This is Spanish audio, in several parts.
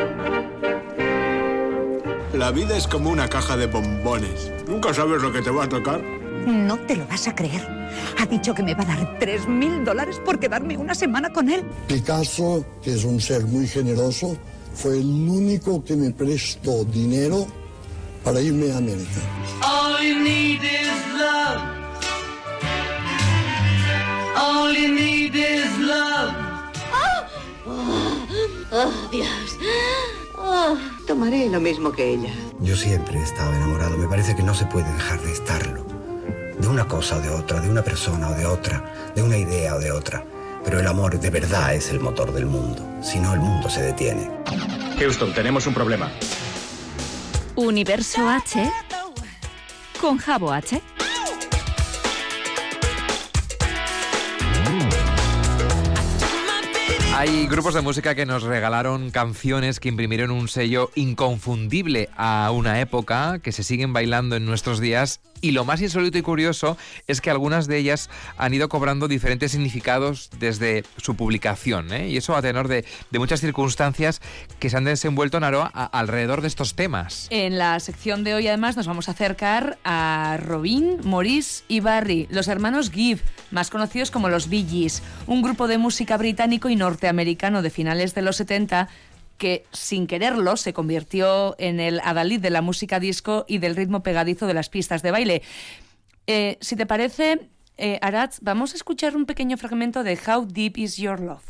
La vida es como una caja de bombones. Nunca sabes lo que te va a tocar. No te lo vas a creer. Ha dicho que me va a dar $3.000 por quedarme una semana con él. Picasso, que es un ser muy generoso, fue el único que me prestó dinero para irme a América. All you need is love. All you need is love. Oh, Dios. Oh, tomaré lo mismo que ella. Yo siempre he estado enamorado. Me parece que no se puede dejar de estarlo. De una cosa o de otra, de una persona o de otra, de una idea o de otra. Pero el amor de verdad es el motor del mundo. Si no, el mundo se detiene. Houston, tenemos un problema. Universo H con Jabo H. Hay grupos de música que nos regalaron canciones que imprimieron un sello inconfundible a una época, que se siguen bailando en nuestros días, y lo más insólito y curioso es que algunas de ellas han ido cobrando diferentes significados desde su publicación, ¿eh? Y eso a tenor de muchas circunstancias que se han desenvuelto, Naroa, alrededor de estos temas. En la sección de hoy, además, nos vamos a acercar a Robin, Maurice y Barry, los hermanos Gibb, más conocidos como los Bee Gees, un grupo de música británico y norteamericano de finales de los 70 que, sin quererlo, se convirtió en el adalid de la música disco y del ritmo pegadizo de las pistas de baile. Si te parece, Aratz, vamos a escuchar un pequeño fragmento de How Deep Is Your Love.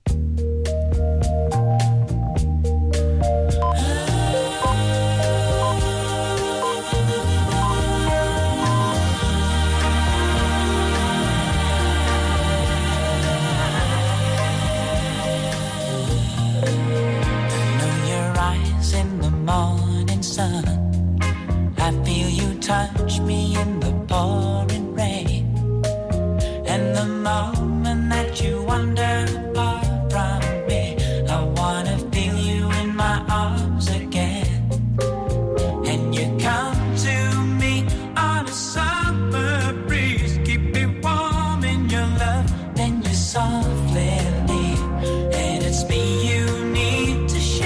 Morning sun, I feel you touch me in the pouring rain, and the moment that you wander far from me, I wanna feel you in my arms again, and you come to me on a summer breeze, keep me warm in your love, then you softly leave, and it's me you need to show.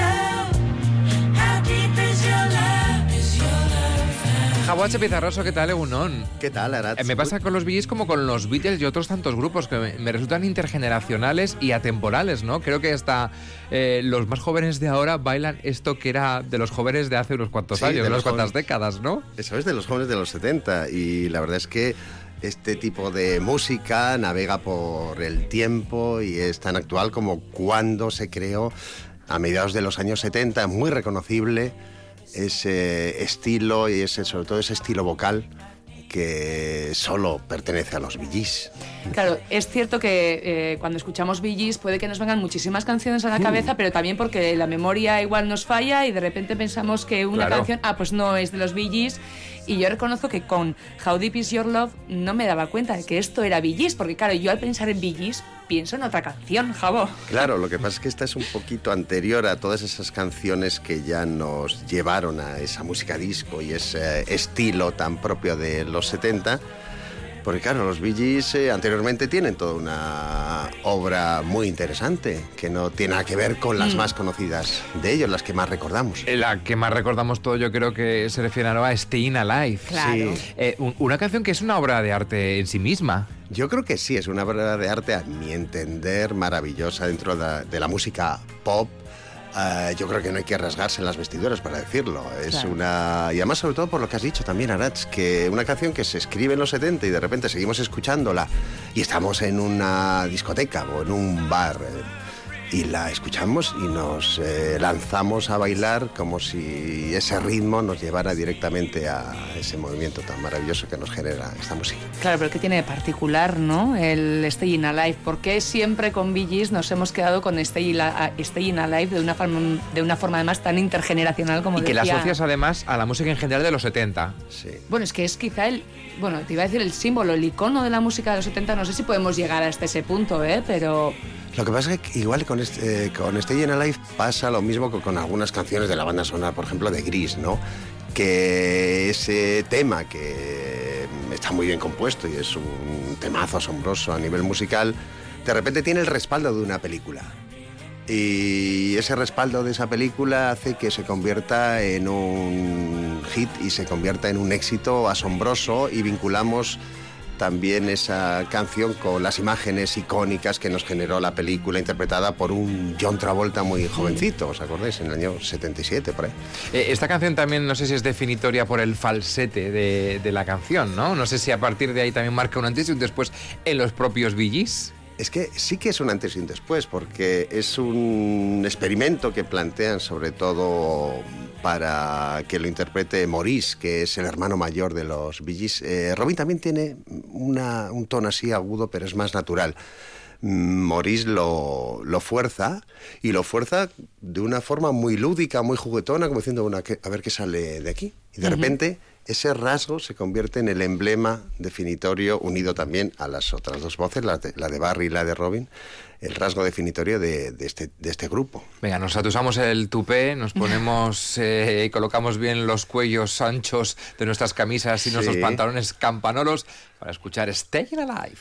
Jabo H. Pizarroso, ¿qué tal, Egunon? ¿Qué tal, Aratz? Me pasa con los Bee Gees como con los Beatles y otros tantos grupos que me resultan intergeneracionales y atemporales, ¿no? Creo que hasta los más jóvenes de ahora bailan esto que era de los jóvenes de hace unos cuantos años, de unas cuantas décadas, ¿no? Eso es de los jóvenes de los 70, y la verdad es que este tipo de música navega por el tiempo y es tan actual como cuando se creó a mediados de los años 70, muy reconocible ese estilo y sobre todo ese estilo vocal que solo pertenece a los Bee Gees. Claro, es cierto que cuando escuchamos Bee Gees puede que nos vengan muchísimas canciones a la cabeza, pero también porque la memoria igual nos falla y de repente pensamos que una canción, pues no es de los Bee Gees. Y yo reconozco que con How Deep Is Your Love no me daba cuenta de que esto era Bee Gees, porque claro, yo al pensar en Bee Gees pienso en otra canción, Jabo. Claro, lo que pasa es que esta es un poquito anterior a todas esas canciones que ya nos llevaron a esa música disco y ese estilo tan propio de los 70. Porque claro, los Bee Gees anteriormente tienen toda una obra muy interesante que no tiene nada que ver con las más conocidas de ellos, las que más recordamos. La que más recordamos todo, yo creo que se refiere a Staying Alive. Claro. Sí. Una canción que es una obra de arte en sí misma. Yo creo que sí, es una obra de arte, a mi entender, maravillosa dentro de la música pop. Yo creo que no hay que rasgarse en las vestiduras para decirlo. Es una... Y además, sobre todo por lo que has dicho también, Aratz, que una canción que se escribe en los 70 y de repente seguimos escuchándola y estamos en una discoteca o en un bar y la escuchamos y nos lanzamos a bailar como si ese ritmo nos llevara directamente a ese movimiento tan maravilloso que nos genera esta música. Claro, pero ¿qué tiene de particular, no? El Staying Alive. ¿Por qué siempre con Bee Gees nos hemos quedado con Staying Alive de una forma además tan intergeneracional como decía? Y que la asocias además a la música en general de los 70. Sí. Bueno, es que es quizá te iba a decir el símbolo, el icono de la música de los 70. No sé si podemos llegar hasta ese punto, pero... Lo que pasa es que igual con Staying Alive pasa lo mismo que con algunas canciones de la banda sonora, por ejemplo, de Grease, ¿no? Que ese tema que está muy bien compuesto y es un temazo asombroso a nivel musical, de repente tiene el respaldo de una película. Y ese respaldo de esa película hace que se convierta en un hit y se convierta en un éxito asombroso, y vinculamos también esa canción con las imágenes icónicas que nos generó la película, interpretada por un John Travolta muy jovencito, ¿os acordáis? En el año 77, por ahí. Esta canción también, no sé si es definitoria por el falsete de la canción, ¿no? No sé si a partir de ahí también marca un antes y un después en los propios Bee Gees. Es que sí que es un antes y un después, porque es un experimento que plantean sobre todo para que lo interprete Maurice, que es el hermano mayor de los Bee Gees. Robin también tiene un tono así agudo, pero es más natural. Maurice lo fuerza, y lo fuerza de una forma muy lúdica, muy juguetona, como diciendo, bueno, a ver qué sale de aquí. Y de repente ese rasgo se convierte en el emblema definitorio, unido también a las otras dos voces, la de Barry y la de Robin, el rasgo definitorio de este grupo. Venga, nos atusamos el tupé, nos ponemos y colocamos bien los cuellos anchos de nuestras camisas y nuestros pantalones campanolos para escuchar Staying Alive.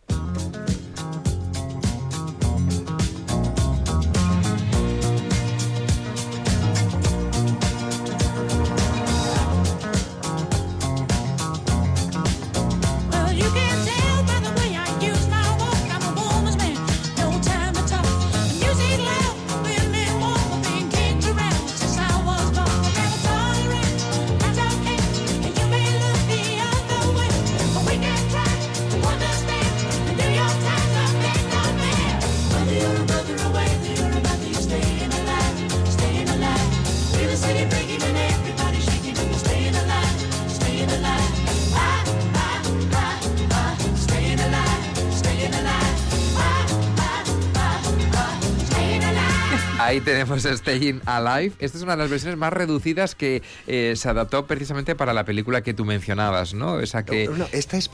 Ahí tenemos Staying Alive. Esta es una de las versiones más reducidas que se adaptó precisamente para la película que tú mencionabas, ¿no? Esa que... No, esta es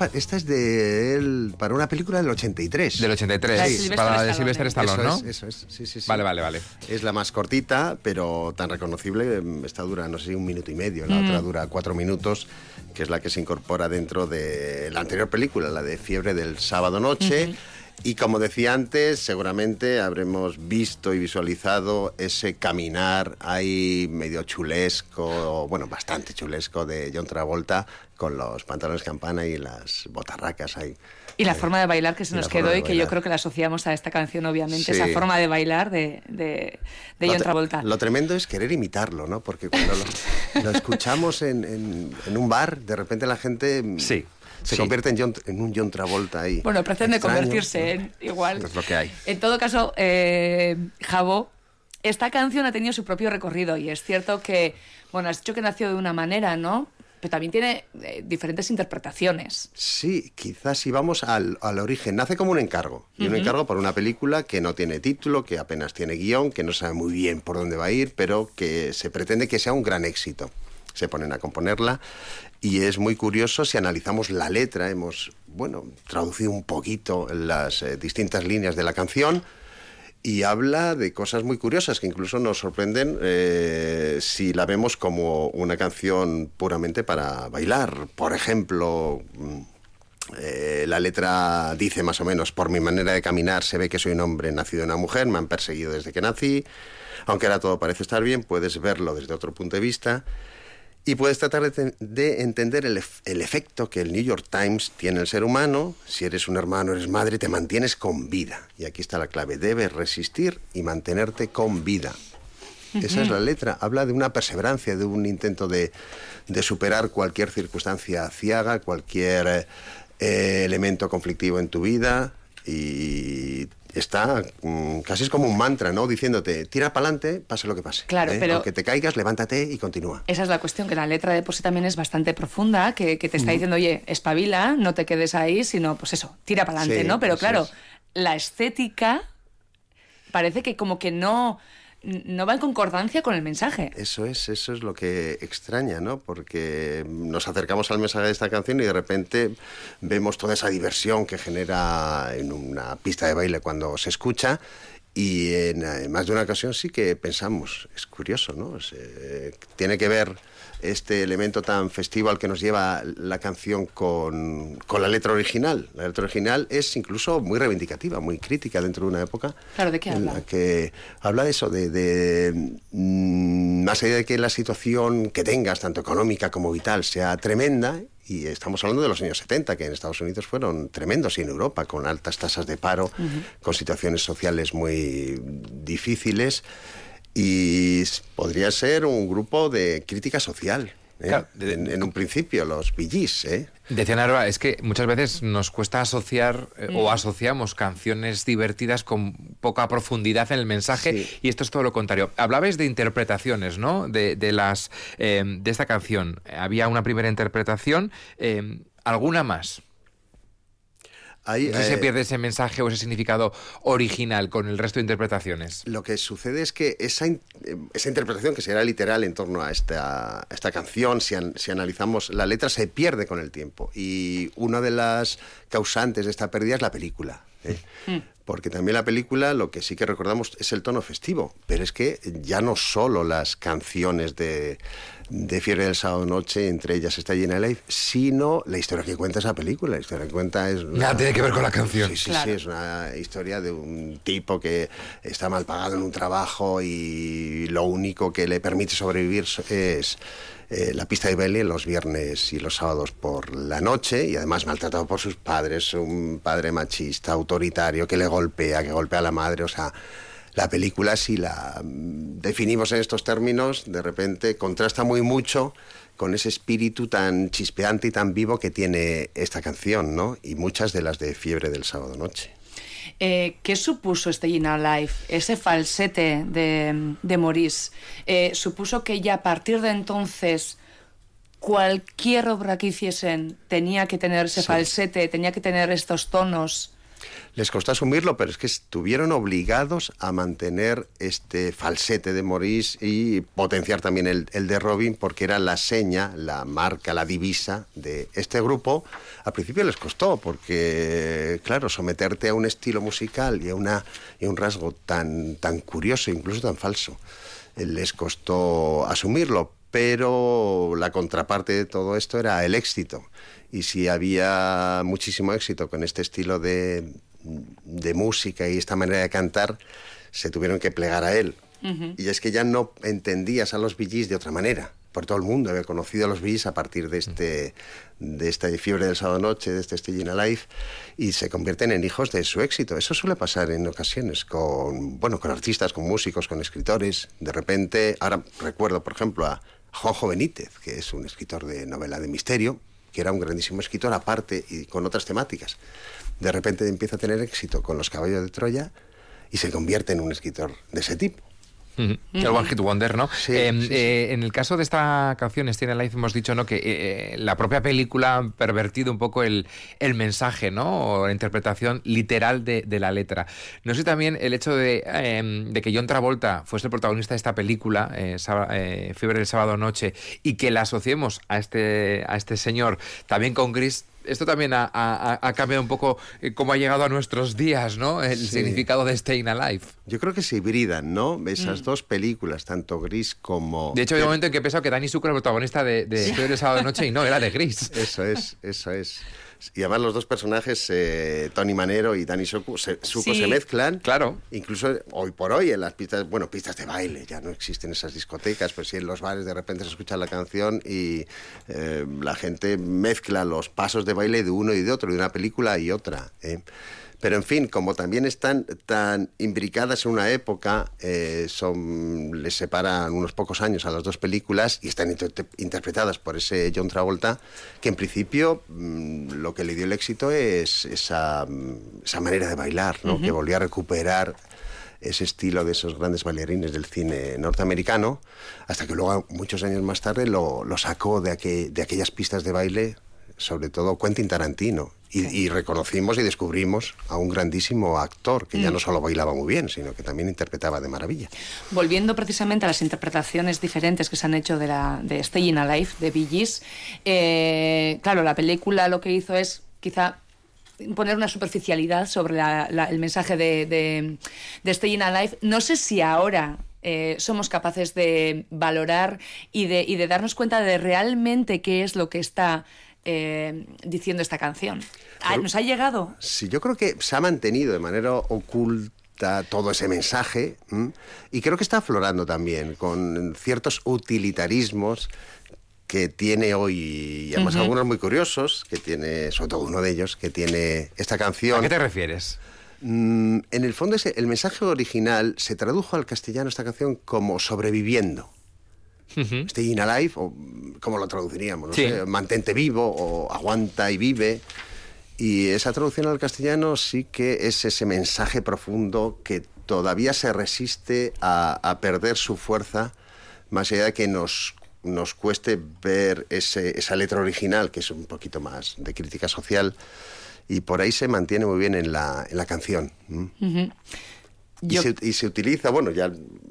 para una película del 83. Del 83, sí, para la de Sylvester Stallone, ¿no? Eso es, sí. Vale. Es la más cortita, pero tan reconocible. Esta dura, no sé, 1 minuto y medio. La otra dura 4 minutos, que es la que se incorpora dentro de la anterior película, la de Fiebre del sábado noche. Y como decía antes, seguramente habremos visto y visualizado ese caminar ahí medio chulesco, bueno, bastante chulesco, de John Travolta con los pantalones campana y las botarracas ahí. Y la forma de bailar que se nos quedó y que yo creo que la asociamos a esta canción, obviamente, esa forma de bailar de John Travolta. Lo tremendo es querer imitarlo, ¿no? Porque cuando lo escuchamos en un bar, de repente la gente... Se convierte en un John Travolta ahí. Bueno, pretende convertirse en igual. Es lo que hay. En todo caso, Jabo, esta canción ha tenido su propio recorrido, y es cierto que, bueno, has dicho que nació de una manera, ¿no? Pero también tiene diferentes interpretaciones. Sí, quizás si vamos al origen. Nace como un encargo. Y un encargo por una película que no tiene título, que apenas tiene guión, que no sabe muy bien por dónde va a ir, pero que se pretende que sea un gran éxito. Se ponen a componerla, y es muy curioso si analizamos la letra. Hemos, traducido un poquito las distintas líneas de la canción, y habla de cosas muy curiosas que incluso nos sorprenden si la vemos como una canción puramente para bailar. Por ejemplo, la letra dice más o menos: por mi manera de caminar se ve que soy un hombre nacido de una mujer, me han perseguido desde que nací, aunque ahora todo parece estar bien, puedes verlo desde otro punto de vista. Y puedes tratar de entender el efecto que el New York Times tiene en el ser humano. Si eres un hermano, eres madre, te mantienes con vida. Y aquí está la clave: debes resistir y mantenerte con vida. Esa es la letra. Habla de una perseverancia, de un intento de superar cualquier circunstancia aciaga, cualquier elemento conflictivo en tu vida. Y está casi es como un mantra, ¿no? Diciéndote, tira para adelante, pase lo que pase. Claro, pero aunque te caigas, levántate y continúa. Esa es la cuestión, que la letra de por sí también es bastante profunda, que te está diciendo, oye, espabila, no te quedes ahí, sino, pues eso, tira para adelante, ¿no? Pero claro, la estética parece que como que no va en concordancia con el mensaje. Eso es lo que extraña, ¿no? Porque nos acercamos al mensaje de esta canción y de repente vemos toda esa diversión que genera en una pista de baile cuando se escucha, Y en más de una ocasión sí que pensamos, es curioso, ¿no? Tiene que ver este elemento tan festivo al que nos lleva la canción con la letra original. La letra original es incluso muy reivindicativa, muy crítica dentro de una época. Claro, ¿de qué habla? En la que habla de eso, más allá de que la situación que tengas, tanto económica como vital, sea tremenda. Y estamos hablando de los años 70, que en Estados Unidos fueron tremendos, y en Europa, con altas tasas de paro, con situaciones sociales muy difíciles. Y podría ser un grupo de crítica social, Claro, en un principio, los Bee Gees, Decía Narva, es que muchas veces nos cuesta asociar o asociamos canciones divertidas con poca profundidad en el mensaje, y esto es todo lo contrario. Hablabais de interpretaciones, ¿no? De esta canción. Había una primera interpretación, ¿alguna más? Ahí, no sé si se pierde ese mensaje o ese significado original con el resto de interpretaciones. Lo que sucede es que esa interpretación, que será literal en torno a esta canción, si analizamos la letra, se pierde con el tiempo. Y una de las causantes de esta pérdida es la película. Porque también la película, lo que sí que recordamos es el tono festivo, pero es que ya no solo las canciones de Fiebre del Sábado Noche, entre ellas está Staying Alive, sino la historia que cuenta esa película. La historia que cuenta es... Nada tiene que ver con la canción. Sí, es una historia de un tipo que está mal pagado en un trabajo y lo único que le permite sobrevivir es la pista de baile los viernes y los sábados por la noche, y además maltratado por sus padres, un padre machista, autoritario, que le golpea, que golpea a la madre. O sea, la película, si la definimos en estos términos, de repente contrasta muy mucho con ese espíritu tan chispeante y tan vivo que tiene esta canción, ¿no? Y muchas de las de Fiebre del Sábado Noche. ¿Qué supuso Staying Alive? Ese falsete de Maurice. ¿Supuso que ya a partir de entonces cualquier obra que hiciesen tenía que tener ese falsete, tenía que tener estos tonos? Les costó asumirlo, pero es que estuvieron obligados a mantener este falsete de Maurice y potenciar también el de Robin, porque era la seña, la marca, la divisa de este grupo. Al principio les costó, porque, claro, someterte a un estilo musical y a un rasgo tan curioso, incluso tan falso, les costó asumirlo, pero la contraparte de todo esto era el éxito. Y si había muchísimo éxito con este estilo de música y esta manera de cantar, se tuvieron que plegar a él. Y es que ya no entendías a los Bee Gees de otra manera. Por todo el mundo había conocido a los Bee Gees a partir de esta Fiebre del Sábado Noche, de este Staying Alive, y se convierten en hijos de su éxito. Eso suele pasar en ocasiones con artistas, con músicos, con escritores. De repente, ahora recuerdo, por ejemplo, a Juanjo Benítez, que es un escritor de novela de misterio, que era un grandísimo escritor aparte y con otras temáticas. De repente empieza a tener éxito con Los Caballos de Troya y se convierte en un escritor de ese tipo. El One Hit Wonder, ¿no? Sí, en el caso de esta canción, Staying Alive, hemos dicho, ¿no?, que la propia película ha pervertido un poco el mensaje, ¿no?, o la interpretación literal de la letra. No sé también el hecho de que John Travolta fuese el protagonista de esta película, Fiebre del Sábado Noche, y que la asociemos a este señor también con Grease. Esto también ha cambiado un poco cómo ha llegado a nuestros días, ¿no?, el significado de Staying Alive. Yo creo que se hibridan, ¿no?, esas dos películas, tanto Grease como... De hecho, hay un momento en que he pensado que Danny Zuko era el protagonista de Fiebre del Sábado Noche, y no, era de Grease. Eso es. Y además los dos personajes, Tony Manero y Danny Zuko, se mezclan. Claro. Incluso hoy por hoy en las pistas de baile, ya no existen esas discotecas, pues sí, en los bares de repente se escucha la canción y la gente mezcla los pasos de baile de uno y de otro, de una película y otra. Pero en fin, como también están tan imbricadas en una época, les separan unos pocos años a las dos películas y están interpretadas por ese John Travolta, que en principio lo que le dio el éxito es esa manera de bailar, ¿no? Que volvió a recuperar ese estilo de esos grandes bailarines del cine norteamericano, hasta que luego, muchos años más tarde, lo sacó de aquellas pistas de baile, sobre todo Quentin Tarantino. Y reconocimos y descubrimos a un grandísimo actor que ya no solo bailaba muy bien, sino que también interpretaba de maravilla. Volviendo precisamente a las interpretaciones diferentes que se han hecho de Staying Alive, de Bee Gees, claro, la película lo que hizo es quizá poner una superficialidad sobre el mensaje de Staying Alive. No sé si ahora somos capaces de valorar y de darnos cuenta de realmente qué es lo que está diciendo esta canción. ¿Nos ha llegado? Sí, yo creo que se ha mantenido de manera oculta todo ese mensaje, y creo que está aflorando también con ciertos utilitarismos que tiene hoy, y además algunos muy curiosos, que tiene, sobre todo uno de ellos, que tiene esta canción. ¿A qué te refieres? En el fondo, el mensaje original se tradujo al castellano, esta canción, como sobreviviendo. Staying Alive, o como lo traduciríamos, no sé, mantente vivo, o aguanta y vive. Y esa traducción al castellano sí que es ese mensaje profundo que todavía se resiste a perder su fuerza, más allá de que nos cueste ver esa letra original, que es un poquito más de crítica social, y por ahí se mantiene muy bien en la canción. Y se utiliza, bueno, ya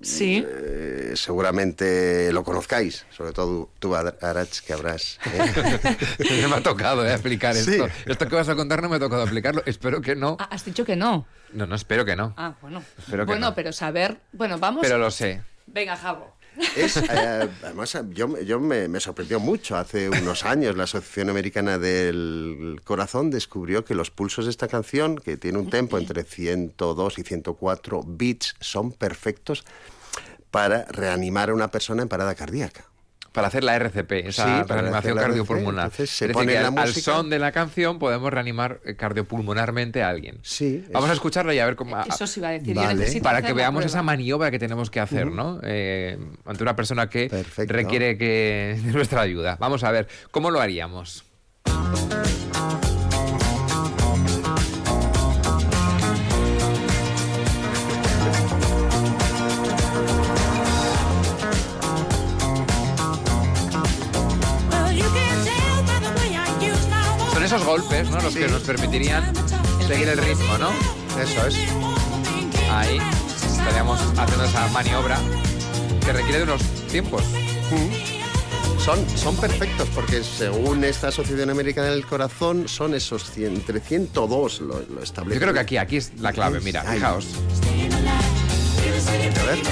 seguramente lo conozcáis, sobre todo tú, Arach, que habrás... Me ha tocado explicar esto. Esto que vas a contar no me ha tocado explicarlo, espero que no. ¿Has dicho que no? No, espero que no. Bueno. Espero que no. Pero saber... Bueno, vamos... Pero lo sé. Venga, Jabo. Además, yo me sorprendió mucho. Hace unos años la Asociación Americana del Corazón descubrió que los pulsos de esta canción, que tiene un tempo entre 102 y 104 beats, son perfectos para reanimar a una persona en parada cardíaca. Para hacer la RCP, esa reanimación cardiopulmonar. Entonces se pone la música. Al son de la canción podemos reanimar cardiopulmonarmente a alguien. Sí. Vamos a escucharla y a ver cómo... Eso sí iba a decir. Vale. Para que veamos esa maniobra que tenemos que hacer, ¿no? Ante una persona que requiere de nuestra ayuda. Vamos a ver, ¿cómo lo haríamos? Esos golpes, ¿no? Los que nos permitirían seguir el ritmo, ¿no? Eso es. Ahí estaríamos haciendo esa maniobra que requiere de unos tiempos. Son perfectos porque según esta Asociación Americana del Corazón son esos entre 102 lo establecen. Yo creo que aquí es la clave, mira, fijaos. A ver.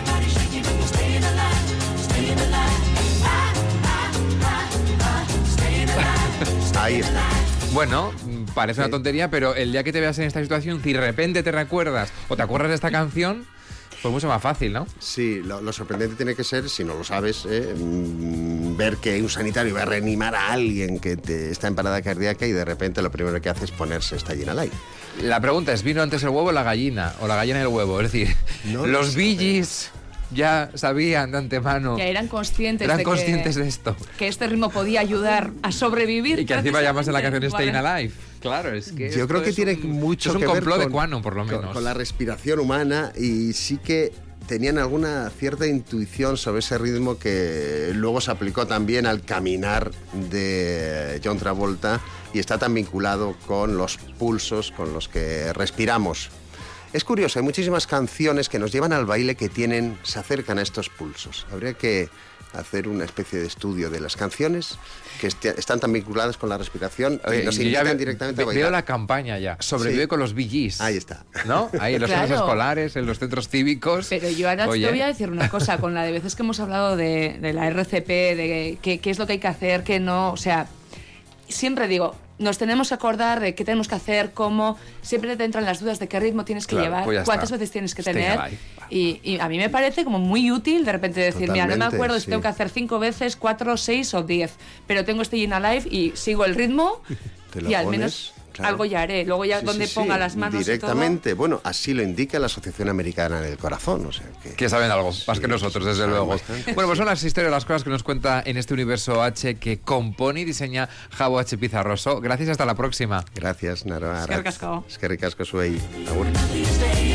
Ahí está. Bueno, parece una tontería, pero el día que te veas en esta situación, si de repente te recuerdas o te acuerdas de esta canción, pues mucho más fácil, ¿no? Sí, lo sorprendente tiene que ser, si no lo sabes, ver que un sanitario va a reanimar a alguien que está en parada cardíaca y de repente lo primero que hace es ponerse Staying Alive. La pregunta es, ¿vino antes el huevo o la gallina? ¿O la gallina y el huevo? Es decir, los Bee Gees ya sabían de antemano. Que eran conscientes de esto. Que este ritmo podía ayudar a sobrevivir. Y que encima llamas en la canción Staying Alive. Claro, es que yo creo que tiene mucho que ver es un complot de Quanon, por lo menos. Con la respiración humana, y sí que tenían alguna cierta intuición sobre ese ritmo que luego se aplicó también al caminar de John Travolta y está tan vinculado con los pulsos con los que respiramos. Es curioso, hay muchísimas canciones que nos llevan al baile que se acercan a estos pulsos. Habría que hacer una especie de estudio de las canciones que están tan vinculadas con la respiración y nos invitan directamente a bailar. Veo la campaña ya. Sobrevive con los Bee Gees. Ahí está. ¿No? Ahí en los centros escolares, en los centros cívicos. Pero yo ahora te voy a decir una cosa. Con la de veces que hemos hablado de la RCP, de qué es lo que hay que hacer, qué no... O sea, siempre digo... Nos tenemos que acordar de qué tenemos que hacer, cómo... Siempre te entran las dudas de qué ritmo tienes que llevar, pues cuántas veces tienes que tener. Y a mí me parece como muy útil de repente decir, totalmente, mira, no me acuerdo si tengo que hacer 5 veces, 4, 6 o 10, pero tengo Staying Alive y sigo el ritmo y al menos... Claro. Algo ya haré. Luego ya donde ponga las manos directamente. Y todo. Bueno, así lo indica la Asociación Americana del Corazón. O sea que saben algo, más que nosotros, desde luego. Bastante. Bueno, pues son las historias, las cosas que nos cuenta en este universo H que compone y diseña Jabo H. Pizarroso. Gracias y hasta la próxima. Gracias, Nara. Eskerrik asko. Eskerrik asko zuei. Agur.